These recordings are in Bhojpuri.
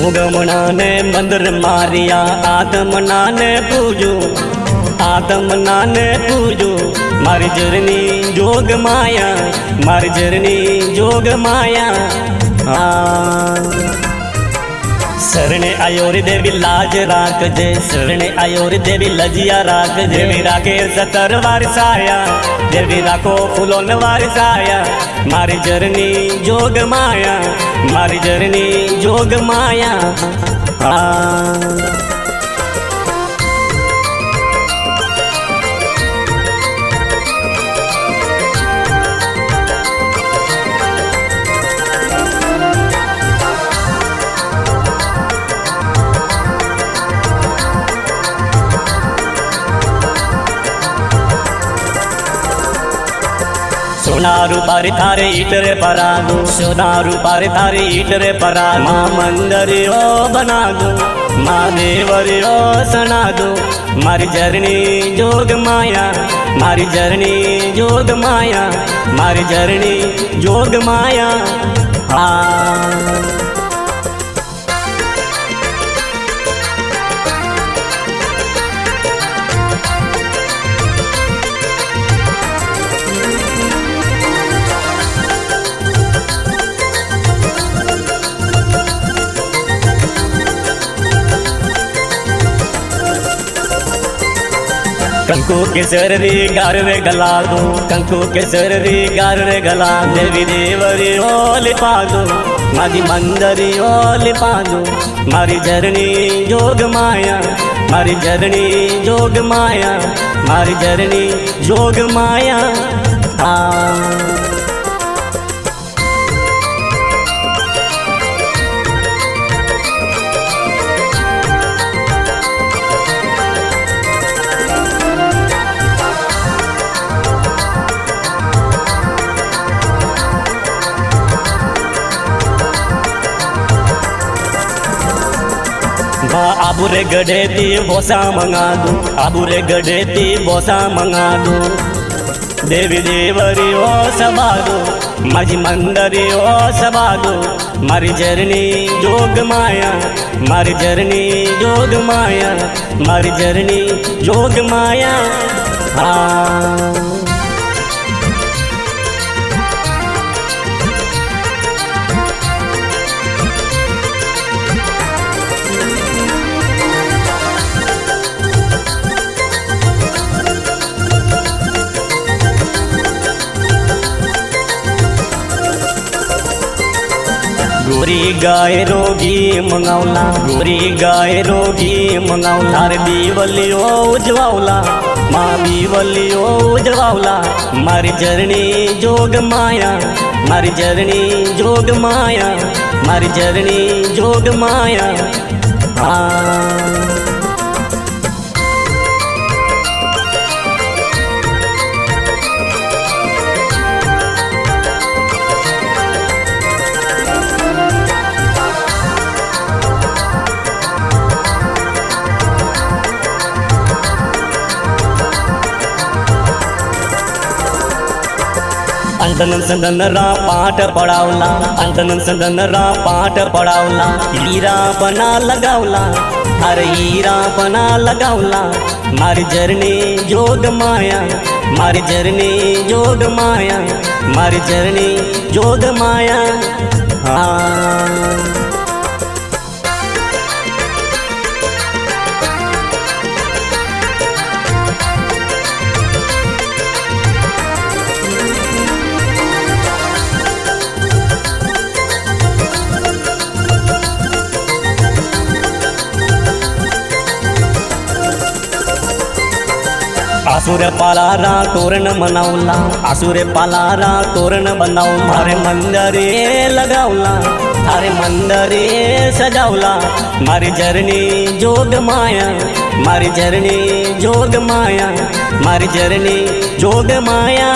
जोगमना ने मंदिर मारिया आदमना ने पूजो, आदमना ने पूजो मारी जरनी जोग माया, मारी जरनी जोग माया। शरणे आयो रे देवी लाज राख जे, शरणे आयो रे देवी लजिया राख जे। देवी राखे सतर वारसाया, देवी राखो फूलों वारसाया। मारी जरनी जोग माया, मारी जरनी जोग माया। सोना रूपारे थारे ईटरे परागो, सोना रूपारे थारे ईटरे परागो। माँ मंदिर ओ बना दो, माँ देवर ओ सना दो। मारी जरनी जोग माया, मारी जरनी जोग माया, मारी जरनी जोग माया। कंकु के सररी गारवे गला दो, कंकु के सररी गारवे गला। देवी देवरी ओ लिपा दो, मारी मंदरी ओ लिपा दो। मारी जरनी जोग माया, मारी जरनी जोग माया, मारी जरनी जोग माया। आबूरे गढ़े ती बोसा मंगा दो, आबूरे गढ़े ती बोसा मंगा दो। देवी देवरी ओ सबा दो, माजी मंदरी ओ सबा दो। मारी जरनी जोग माया, मारी जरनी जोग माया, मारी जरनी जोग माया। गोरी गाय रोगी मंगावला, गोरी गाय रोगी मंगावला। थारे बीवलियो उजवावला, माँ बीवलियो उजवावला। मारी जरनी जोग माया, मारी जरनी जोग माया, मारी जरनी जोग माया। अंतन संदन रा पाठ पढ़ावला, अंतन संदन रा पाठ पढ़ावला। हीरा बना लगावला, अरे हीरा बना लगावला। मारी जरनी जोग माया, मारी जरनी जोग माया, मारी जरनी जोग माया। आसुर पालारा तोरण मनावला, आसुर पालारा तोरण बनाव। मारे मंदरे लगावला, थारे मंदरे सजावला। मारी जरनी जोग माया, मारी जरनी जोग माया, मारी जरनी जोग माया।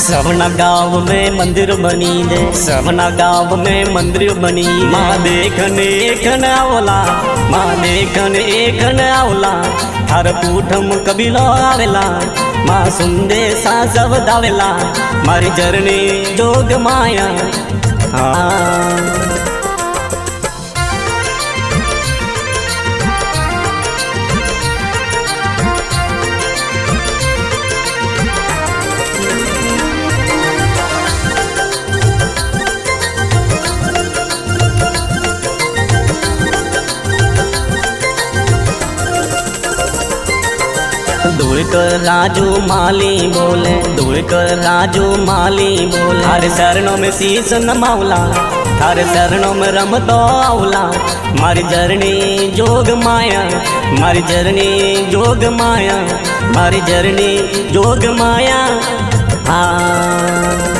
सबना गाँव में मंदिर बनी दे, सबना गाँव में मंदिर बनी। माँ देखन एकन आवला, माँ देखन एकन आवला, थार पूठम कबीलो आवेला। माँ सुंदे सा सब दावेला, मारी जरनी जोग माया। हाँ दूर कर राजू माली बोले, दूर कर राजू माली बोले। थारे शरणों में शीश नमावला, थारे शरणों में रमतो आवला। मारी जरनी जोग माया, मारी जरनी जोग माया, मारी जरनी जोग माया। हाँ